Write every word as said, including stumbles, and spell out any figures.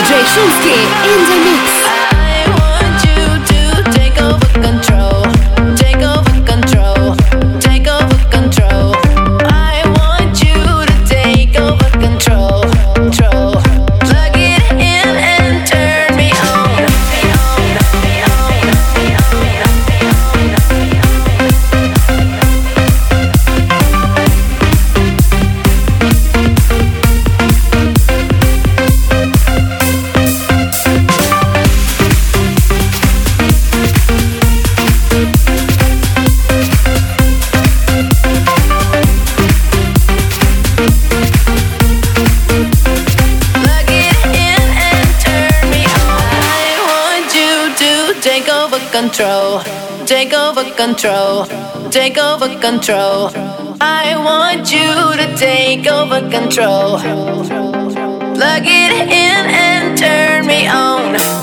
J Shunsuke in the mix. I want you to take over control, take over control, take over control. I want you to take over control, control. Plug it in and turn me on, me on, me on, me on, me on. Take over control, take over control, take over control. I want you to take over control. Plug it in and turn me on.